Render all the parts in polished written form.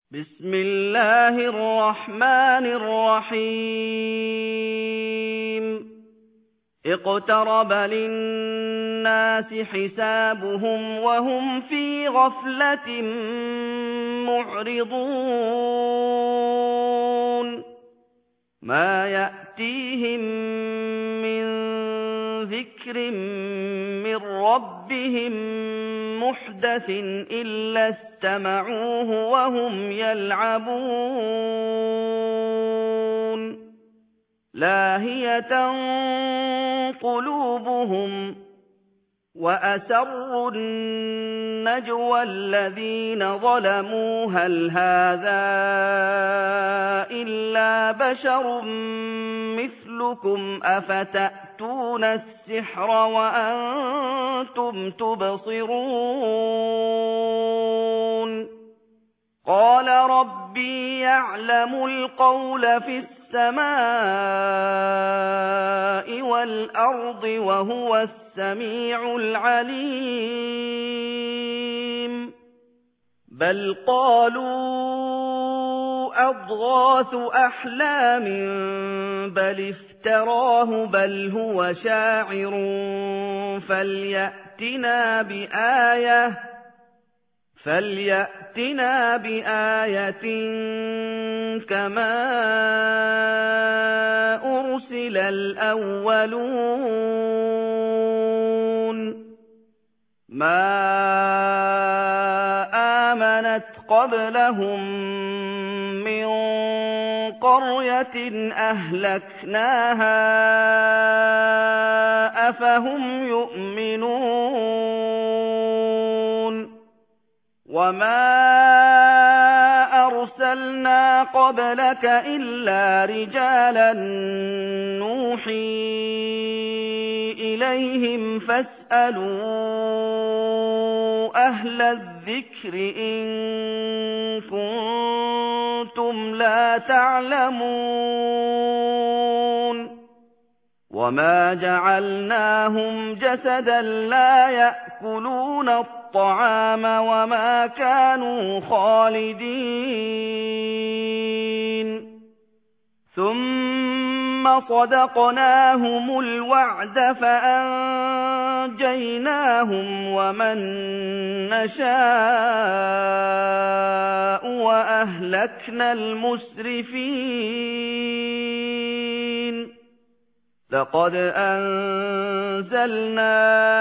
بسم الله الرحمن الرحيم اقترب للناس حسابهم وهم في غفلة معرضون ما يأتيهم من ذكر من ربهم محدث إلا استمعوه وهم يلعبون لاهية قلوبهم وأسروا النجوى الذين ظلموا هل هذا إلا بشر مثلكم أفتأتون السحر وأنتم تبصرون قال ربي يعلم القول في السماء والأرض وهو السميع العليم بل قالوا أضغاث أحلام بل افتراه بل هو شاعر فليأتنا بآية كما أرسل الأولون ما آمنت قبلهم من قرية أهلكناها أفهم يؤمنون وما أرسلنا قبلك إلا رجالا نوحي إليهم فاسألوا أهل الذكر إن كنتم لا تعلمون وما جعلناهم جسدا لا يأكلون الطعام وما كانوا خالدين ثم صدقناهم الوعد فأنجيناهم ومن نشاء وأهلكنا المسرفين لقد أنزلنا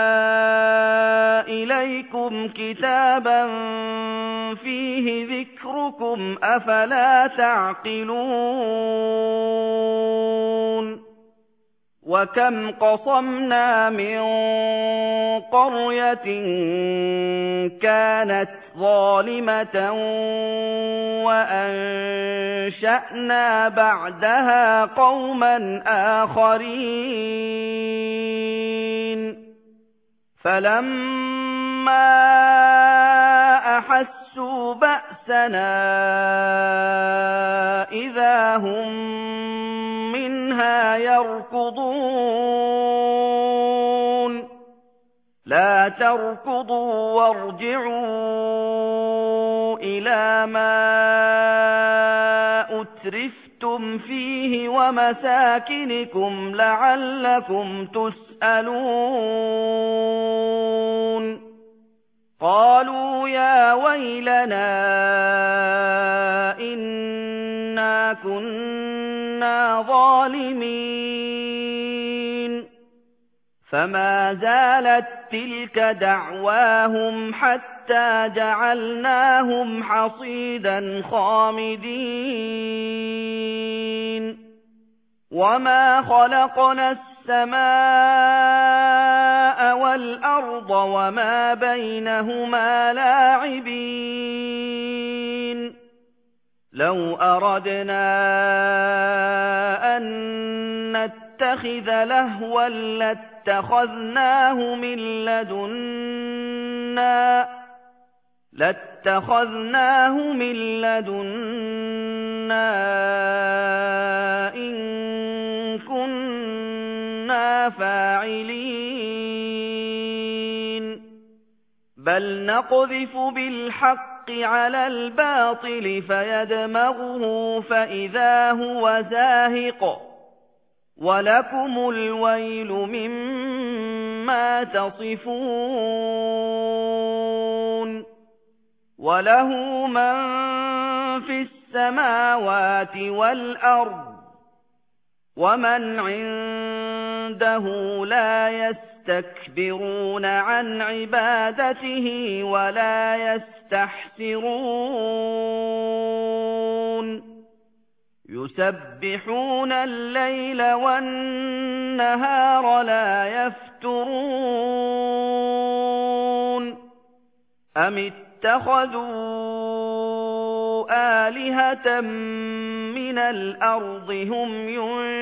إليكم كتابا فيه ذكركم أفلا تعقلون وكم قصمنا من قرية كانت ظالمة وأنشأنا بعدها قوما آخرين فلما أحسوا بأسنا إذا هم منها يركضون لا تركضوا وارجعوا إلى ما أترفتم فيه ومساكنكم لعلكم تسألون قالوا يا ويلنا إنا كنا ظالمين فما زالت تلك دعواهم حتى جعلناهم حصيدا خامدين وما خلقنا السماء والأرض وما بينهما لاعبين لو أردنا أن نتخذ لهوا لاتخذناه من لدنا إن كنا فاعلين بل نقذف بالحق الْحَقِّ عَلَى الْبَاطِلِ فَيَدْمَغُهُ فَإِذَا هُوَ زَاهِقٌ وَلَكُمُ الْوَيْلُ مِمَّا تَصِفُونَ وَلَهُ مَن فِي السَّمَاوَاتِ وَالْأَرْضِ وَمَنْ عِندَهُ لَا يَسْتَكْبِرُونَ عَنْ عِبَادَتِهِ وَلَا يَسْتَحْسِرُونَ يُسَبِّحُونَ اللَّيْلَ وَالنَّهَارَ لَا يَفْتُرُونَ أَمِ اتَّخَذُوا آلِهَةً مِّنَ الْأَرْضِ هُمْ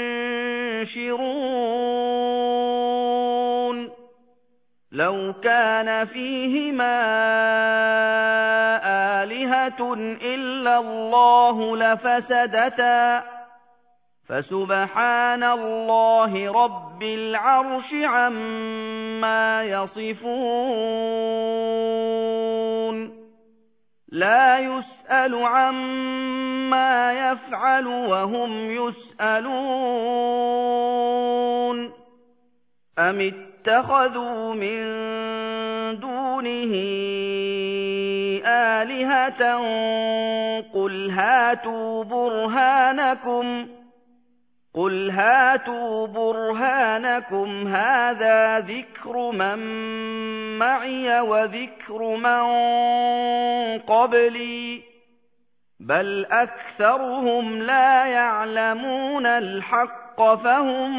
يُنشِرُونَ لَوْ كَانَ فِيهِمَا آلِهَةٌ إِلَّا اللَّهُ لَفَسَدَتَا فَسُبْحَانَ اللَّهِ رَبِّ الْعَرْشِ عَمَّا يَصِفُونَ لَا يُسْأَلُ عَمَّا يَفْعَلُ وَهُمْ يُسْأَلُونَ أَمِ اتَّخَذُوا مِن دُونِهِ آلِهَةً قُلْ هَاتُوا بُرْهَانَكُمْ هَٰذَا ذِكْرُ مَن مَّعِيَ وَذِكْرُ مَن قَبْلِي ۗ بَلْ أَكْثَرُهُمْ لَا يَعْلَمُونَ الْحَقَّ فَهُم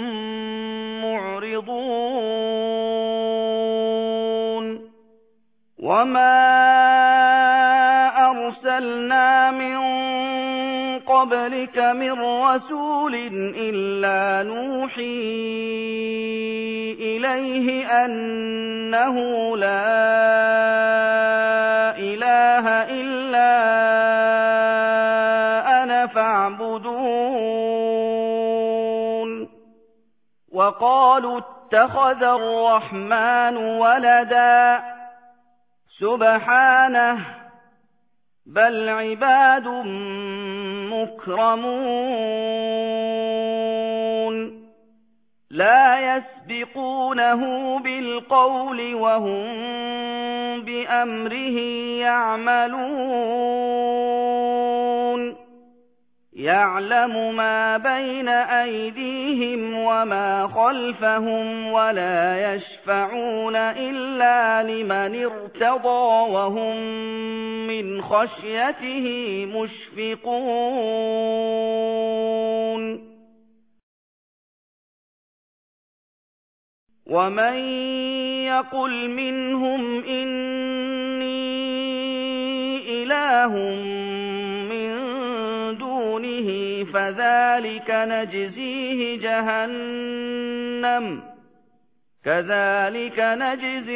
مُّعْرِضُونَ وَمَا أَرْسَلْنَا مِن قَبْلِكَ مِن رَّسُولٍ إِلَّا نُوحِي إِلَيْهِ أَنَّهُ لَا إِلَٰهَ إِلَّا أَنَا فَاعْبُدُونِ وَقَالُوا اتَّخَذَ الرَّحْمَٰنُ وَلَدًا سُبْحَانَهُ بَلْ عِبَادٌ مُّكْرَمُونَ لَا يَسْبِقُونَهُ بِالْقَوْلِ وَهُم بِأَمْرِهِ يَعْمَلُونَ يَعْلَمُ مَا بَيْنَ أَيْدِيهِمْ وَمَا خَلْفَهُمْ وَلَا يَشْفَعُونَ إِلَّا لِمَنِ ارْتَضَىٰ وَهُم مِّنْ خَشْيَتِهِ مُشْفِقُونَ وَمَن يَقُلْ مِنْهُمْ إِنِّي إِلَٰهٌ مِّن دُونِهِ فَذَٰلِكَ نَجْزِيهِ جَهَنَّمَ كَذَٰلِكَ نَجْزِي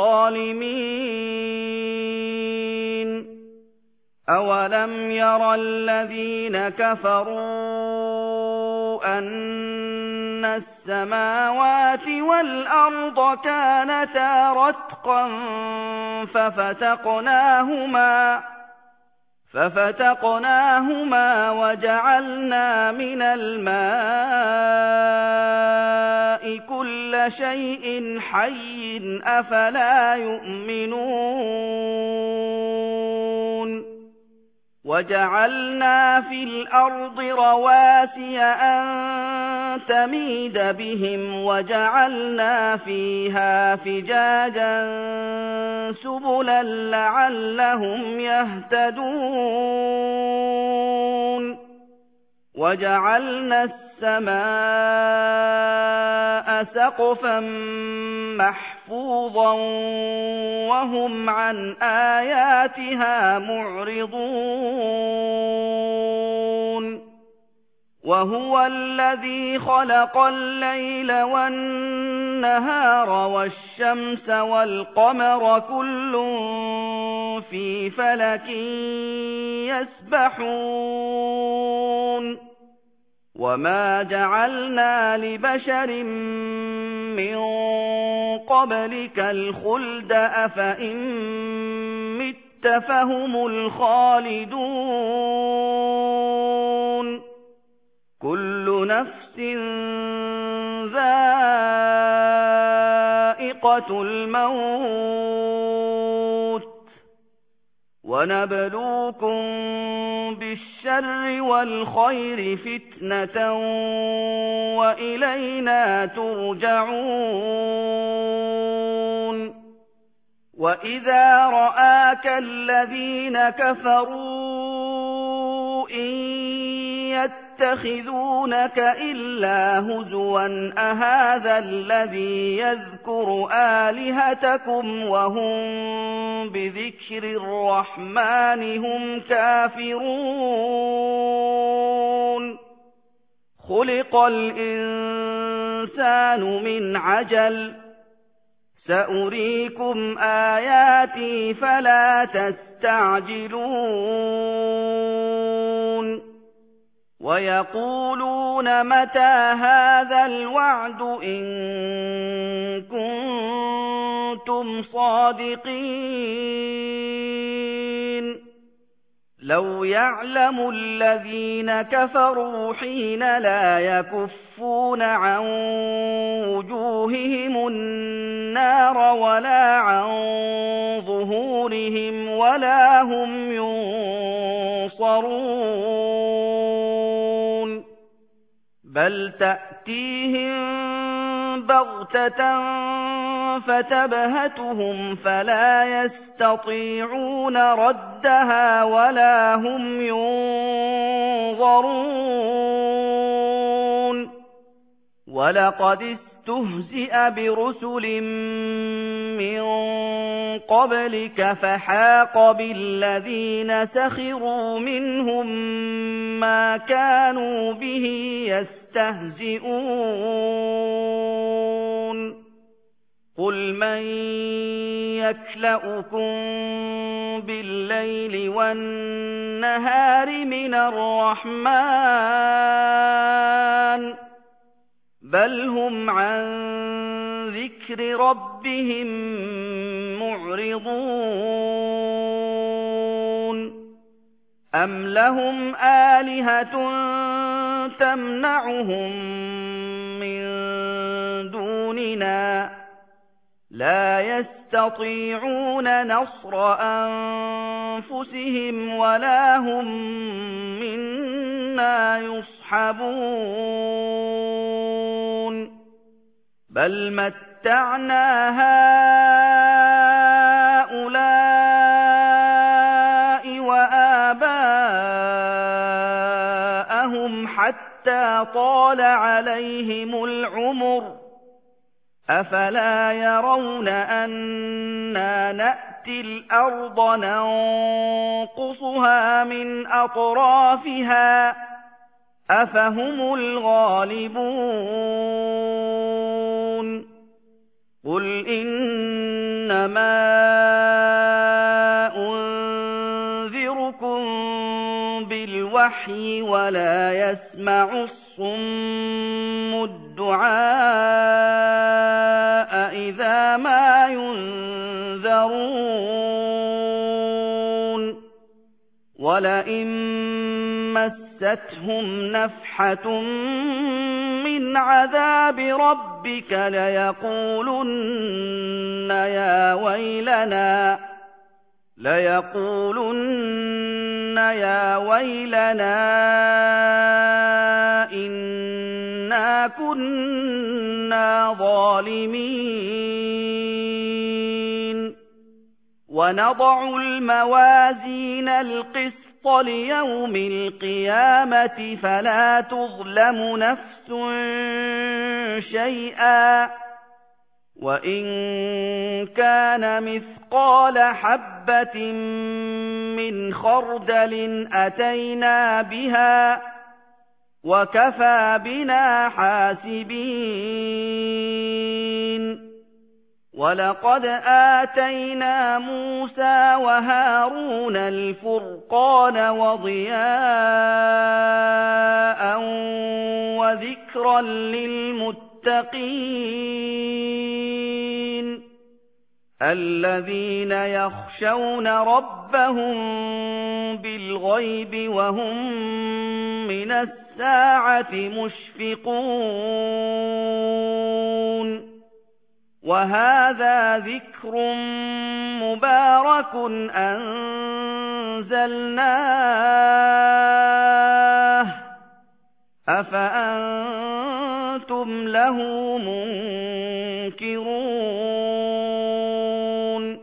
الظَّالِمِينَ أَوَلَمْ يَرَ الَّذِينَ كَفَرُوا أَنَّ السَّمَاوَاتِ وَالْأَرْضَ كَانَتَا رَتْقًا فَفَتَقْنَاهُمَا وَجَعَلْنَا مِنَ الْمَاءِ كُلَّ شَيْءٍ حَيٍّ ۖ أَفَلَا يُؤْمِنُونَ وَجَعَلْنَا فِي الْأَرْضِ رَوَاسِيَ أَن تَمِيدَ بِهِمْ وَجَعَلْنَا فِيهَا فِجَاجًا سُبُلًا لَّعَلَّهُمْ يَهْتَدُونَ وَجَعَلْنَا السَّمَاءَ سَقْفًا مَّحْفُوظًا وَهُمْ عَنْ آيَاتِهَا مُعْرِضُونَ وَهُوَ الَّذِي خَلَقَ اللَّيْلَ وَالنَّهَارَ وَالشَّمْسَ وَالْقَمَرَ كُلٌّ فِي فَلَكٍ يَسْبَحُونَ وَمَا جَعَلْنَا لِبَشَرٍ مِّن قَبْلِكَ الْخُلْدَ أَفَإِن مِّتَّ فهم الخالدون كل نفس ذائقة الموت ونبلوكم بالشر والخير فتنة وإلينا ترجعون وإذا رآك الذين كفروا إن يتخذونك إلا هزوا أهذا الذي يذكر آلهتكم وهم بذكر الرحمن هم كافرون خلق الإنسان من عجل سأريكم آياتي فلا تستعجلون ويقولون متى هذا الوعد إن كنتم صادقين لو يعلم الذين كفروا حين لا يكفون عن وجوههم النار ولا عن ظهورهم ولا هم ينصرون بل تأتيهم بغتة فتبهتهم فلا يستطيعون ردها ولا هم ينظرون ولقد استهزئ برسل من قبلك فحاق بالذين سخروا منهم ما كانوا به يستهزئون قل من يكلؤكم بالليل والنهار من الرحمن بل هم عن ذكر ربهم معرضون أم لهم آلهة تمنعهم من دوننا لا يستطيعون نصر أنفسهم ولا هم منا يصحبون بل متعنا هؤلاء وآباءهم حتى طال عليهم العمر أفلا يرون أنا نأتي الأرض ننقصها من أطرافها أفهم الغالبون قل إنما أنذركم بالوحي ولا يسمع الصم الدعاء إذا ما ينذرون ولئن مستهم نفحة من عذاب ربك ليقولن يا ويلنا إنا كنا ظالمين ونضع الموازين القسط ليوم القيامة فلا تظلم نفس شيئا وإن كان مثقال حبة من خردل أتينا بها وكفى بنا حاسبين ولقد آتينا موسى وهارون الفرقان وضياء وذكرا للمتقين الذين يخشون ربهم بالغيب وهم من الساعة مشفقون وهذا ذكر مبارك أنزلناه أفأنتم له منكرون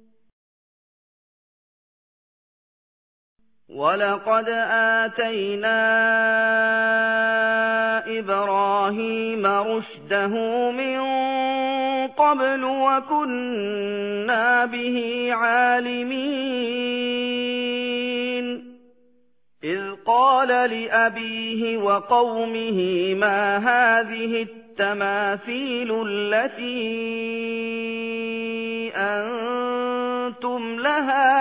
ولقد آتينا إبراهيم رشده من قبل وكنا به عالمين إذ قال لأبيه وقومه ما هذه التماثيل التي أنتم لها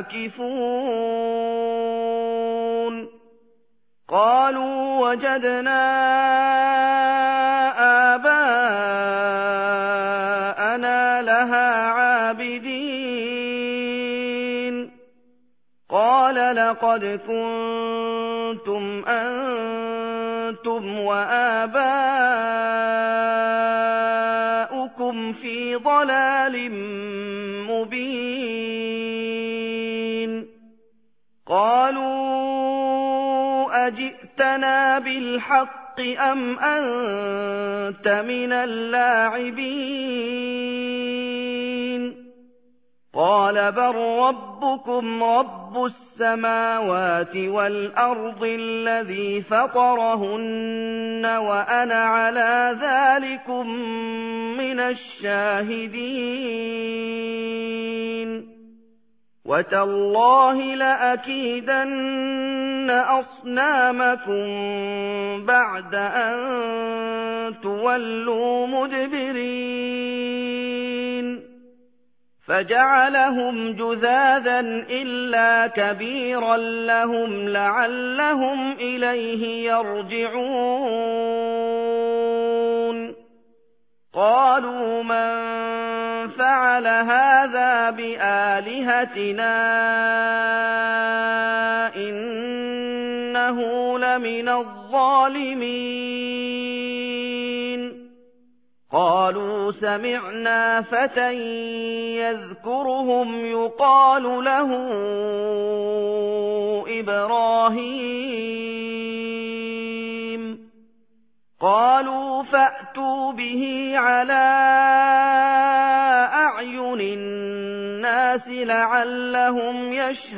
عاكفون قالوا وجدنا آباءنا لها عابدين قال لقد كنتم أنتم وآباؤكم في ضلال مبين قالوا أجئتنا بالحق أم أنت من اللاعبين قال بل ربكم رب السماوات والأرض الذي فطرهن وأنا على ذلكم من الشاهدين وتالله لأكيدن أصنامكم بعد أن تولوا مدبرين فجعلهم جذاذا إلا كبيرا لهم لعلهم إليه يرجعون قالوا من فعل هذا بآلهتنا إنه لمن الظالمين قالوا سمعنا فتى يذكرهم يقال له إبراهيم قالوا فأتوا به على أعين الناس لعلهم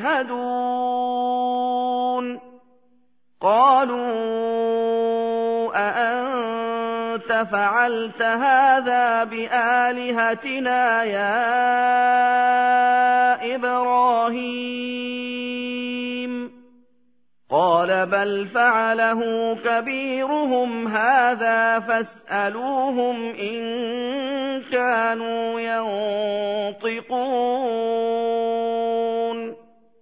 يشهدون قالوا أأنت فعلت هذا بآلهتنا يا إبراهيم قال بل فعله كبيرهم هذا فاسألوهم إن كانوا ينطقون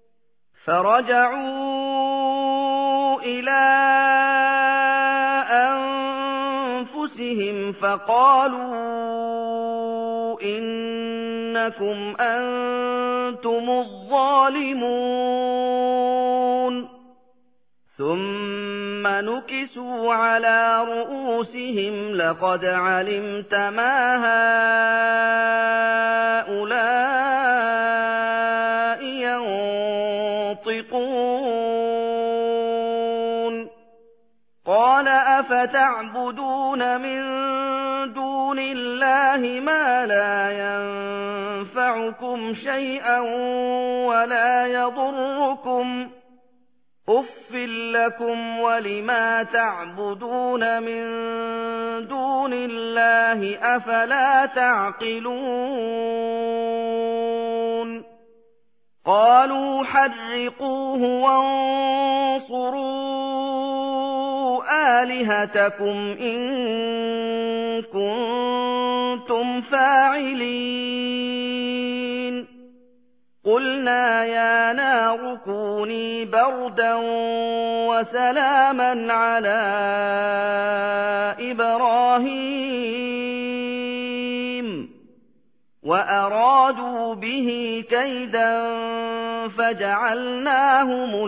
فرجعوا إلى أنفسهم فقالوا إنكم أنتم الظالمون ثم نكسوا على رؤوسهم لقد علمت ما هؤلاء ينطقون قال أفتعبدون من دون الله ما لا ينفعكم شيئا ولا يضركم أُفٍّ لكم ولما تعبدون من دون الله أفلا تعقلون قالوا حرقوه وانصروا آلهتكم إن كنتم فاعلين قلنا يا نار كوني بردا وسلاما على إبراهيم وأرادوا به كيدا فجعلناهم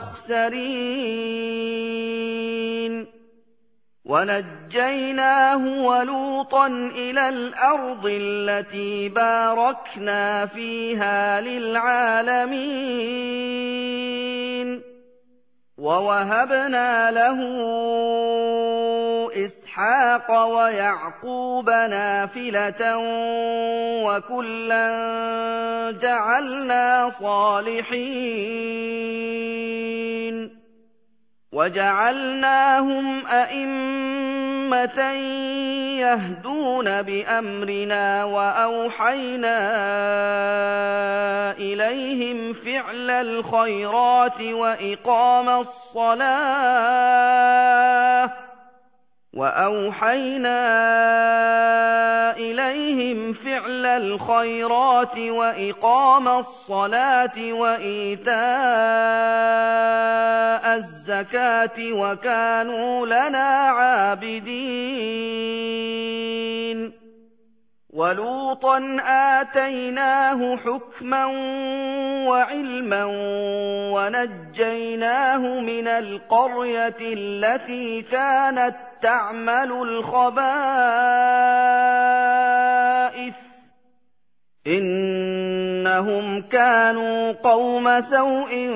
الأخسرين ونجيناه ولوطا إلى الأرض التي باركنا فيها للعالمين ووهبنا له إسحاق ويعقوب نافلة وكلا جعلنا صالحين وجعلناهم أئمة يهدون بأمرنا وأوحينا إليهم فعل الخيرات وإقام الصلاة وإيتاء الزكاة وكانوا لنا عابدين ولوطا آتيناه حكما وعلما ونجيناه من القرية التي كانت تعمل الخبائث إنهم كانوا قوم سوء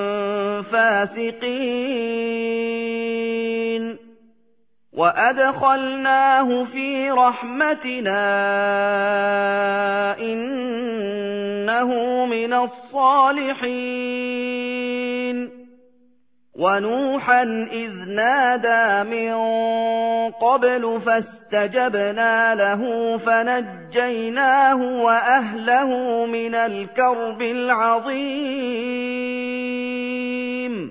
فاسقين وأدخلناه في رحمتنا إنه من الصالحين ونوحا إذ نادى من قبل فاستجبنا له فنجيناه وأهله من الكرب العظيم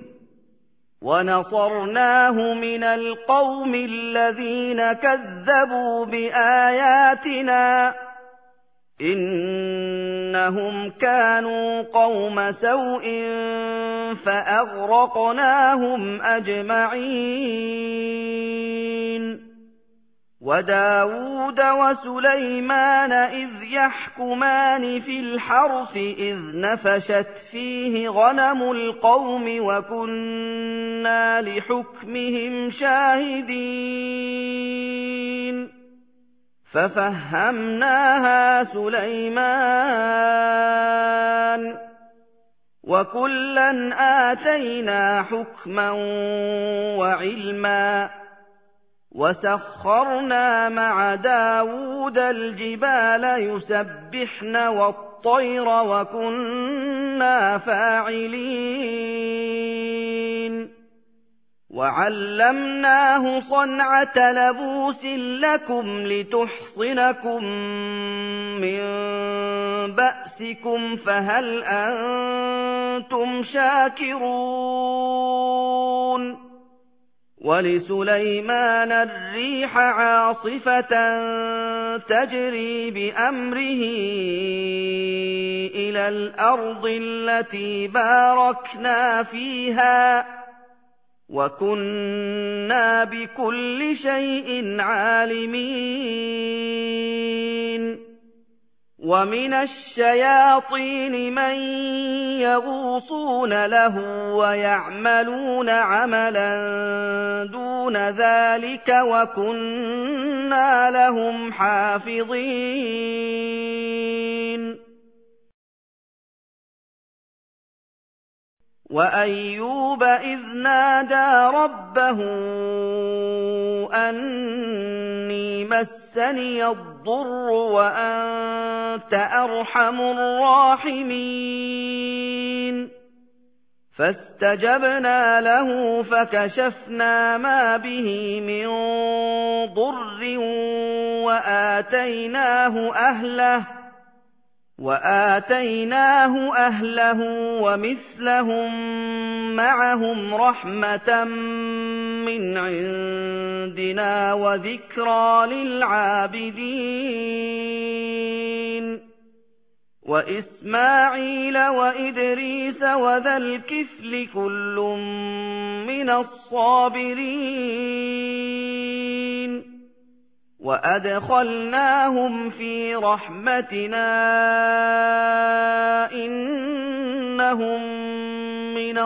ونصرناه من القوم الذين كذبوا بآياتنا إنهم كانوا قوم سوء فأغرقناهم أجمعين وداود وسليمان إذ يحكمان في الحرث إذ نفشت فيه غنم القوم وكنا لحكمهم شاهدين ففهمناها سليمان وكلا آتينا حكما وعلما وسخرنا مع داود الجبال يسبحن والطير وكنا فاعلين وعلمناه صنعة لبوس لكم لتحصنكم من بأسكم فهل أنتم شاكرون ولسليمان الريح عاصفة تجري بأمره إلى الأرض التي باركنا فيها وكنا بكل شيء عالمين ومن الشياطين من يغوصون له ويعملون عملا دون ذلك وكنا لهم حافظين وأيوب إذ نادى ربه أني مسني الضر وأنت أرحم الراحمين فاستجبنا له فكشفنا ما به من ضر وآتيناه أهله ومثلهم معهم رحمة من عندنا وذكرى للعابدين وإسماعيل وإدريس وذا الكفل كل من الصابرين وأدخلناهم في رحمتنا إنهم من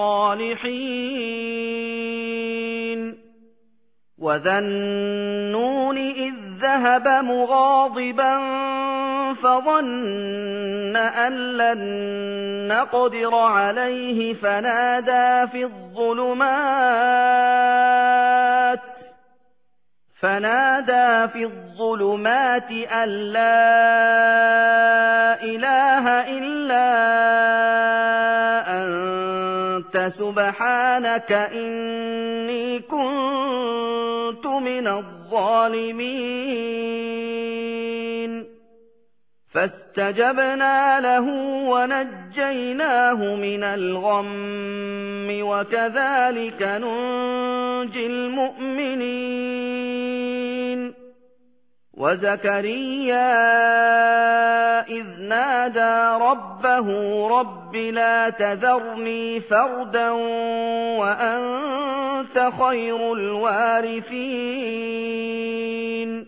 الصالحين وذا النون إذ ذهب مغاضبا فظن أن لن نقدر عليه فنادى في الظلمات أن لا إله إلا أنت سبحانك إني كنت من الظالمين فاستجبنا له ونجيناه من الغم وكذلك ننجي المؤمنين وزكريا إذ نادى ربه رب لا تذرني فردا وأنت خير الوارثين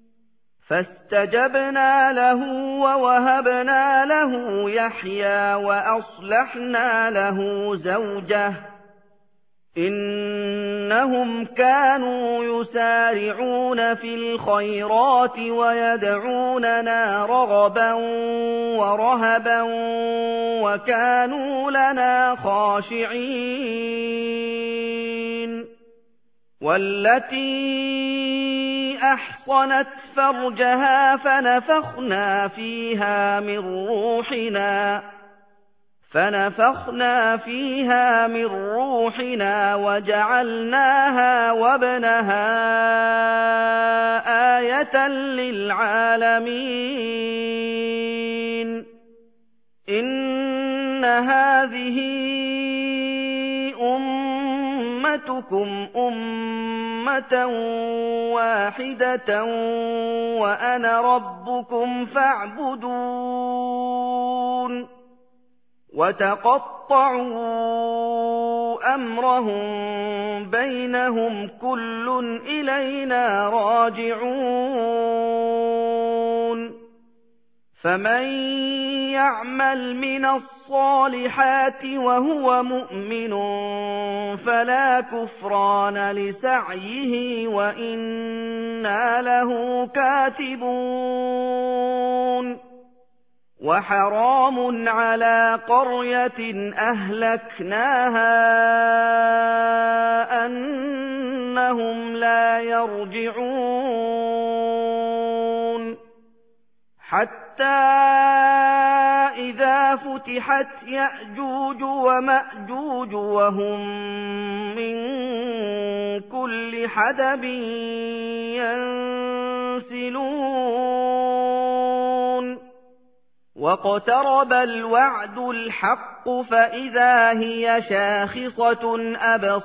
فاستجبنا له ووهبنا له يحيى وأصلحنا له زوجه إنهم كانوا يسارعون في الخيرات ويدعوننا رغبا ورهبا وكانوا لنا خاشعين والتي أحصنت فرجها فنفخنا فيها من روحنا وجعلناها وابنها آية للعالمين إن هذه أمتكم أمة واحدة وأنا ربكم فاعبدون وتقطعوا أمرهم بينهم كل إلينا راجعون فمن يعمل من الصالحات وهو مؤمن فلا كفران لسعيه وإنا له كاتبون وحرام على قرية أهلكناها أنهم لا يرجعون حتى إذا فتحت يأجوج ومأجوج وهم من كل حدب ينسلون واقترب الوعد الحق فإذا هي شاخصة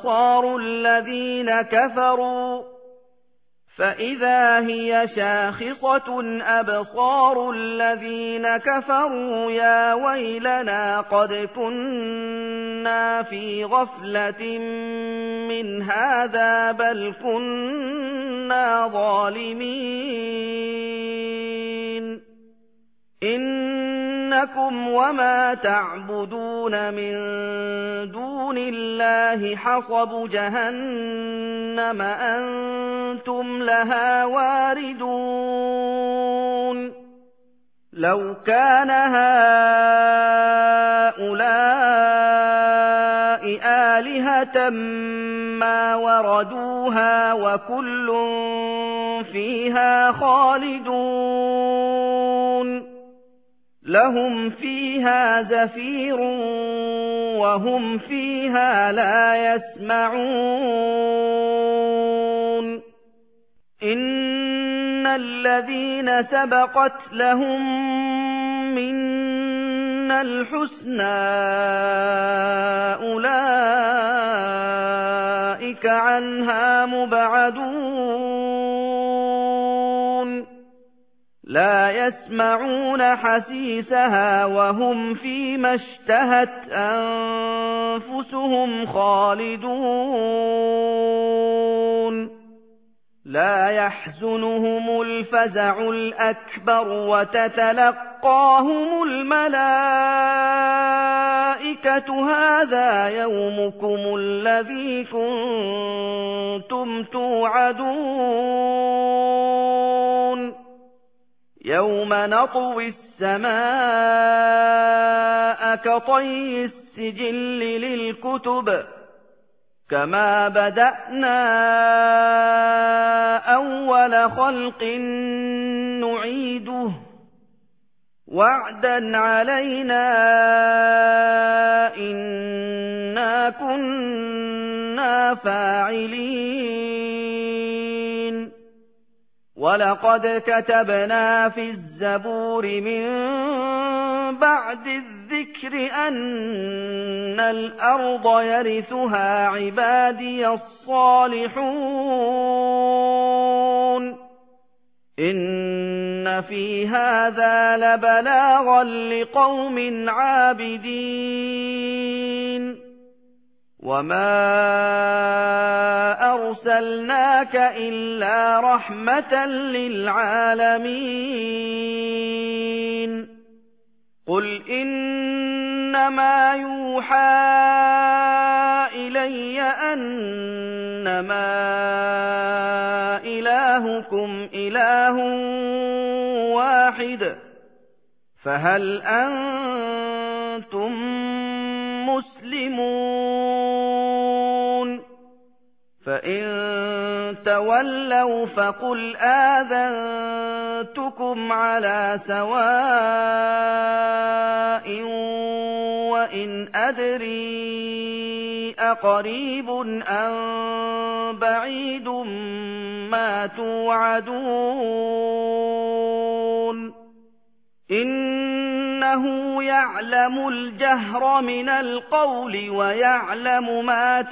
أبصار الذين كفروا يا ويلنا قد كنا في غفلة من هذا بل كنا ظالمين إنكم وما تعبدون من دون الله حصب جهنم أنتم لها واردون لو كان هؤلاء آلهة ما وردوها وكل فيها خالدون لهم فيها زفير وهم فيها لا يسمعون إن الذين سبقت لهم منا الحسنى أولئك عنها مبعدون لا يسمعون حسيسها وهم فيما اشتهت أنفسهم خالدون لَا يَحْزُنُهُمُ الْفَزَعُ الْأَكْبَرُ وَتَتَلَقَّاهُمُ الْمَلَائِكَةُ هَٰذَا يَوْمُكُمُ الَّذِي كُنتُمْ تُوعَدُونَ يَوْمَ نَطْوِي السَّمَاءَ كَطَيِّ السِّجِلِّ لِلْكُتُبِ كَمَا بَدَأْنَا أَوَّلَ خَلْقٍ نُّعِيدُهُ وَعْدًا عَلَيْنَا إِنَّا كُنَّا فَاعِلِينَ وَلَقَدْ كَتَبْنَا فِي الزَّبُورِ مِن بَعْدِ الذِّكْرِ أَنَّ الْأَرْضَ يَرِثُهَا عِبَادِيَ الصَّالِحُونَ إِنَّ فِي هَٰذَا لَبَلَاغًا لِّقَوْمٍ عَابِدِينَ وَمَا أَرْسَلْنَاكَ إِلَّا رَحْمَةً لِّلْعَالَمِينَ قُلْ إِنَّمَا يُوحَىٰ إِلَيَّ أَنَّمَا إِلَٰهُكُمْ إِلَٰهٌ وَاحِدٌ فَهَلْ أَنتُم مُّسْلِمُونَ فَإِن تَوَلَّوْا فَقُلْ آذَنتُكُمْ عَلَىٰ سَوَاءٍ وَإِنْ أَدْرِي أَقَرِيبٌ أَم بَعِيدٌ مَّا تُوعَدُونَ إِنَّهُ يَعْلَمُ الْجَهْرَ مِنَ الْقَوْلِ وَيَعْلَمُ مَا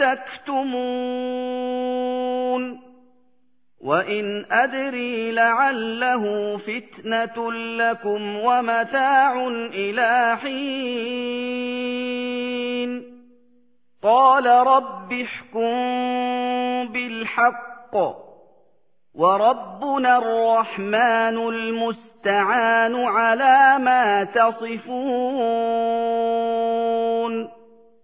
تَكْتُمُونَ وَإِنْ أَدْرِي لَعَلَّهُ فِتْنَةٌ لَّكُمْ وَمَتَاعٌ إِلَىٰ حِينٍ قَالَ رَبِّ احْكُم بِالْحَقِّ وَرَبُّنَا الرَّحْمَٰنُ الْمُسْتَعَانُ عَلَىٰ مَا تَصِفُونَ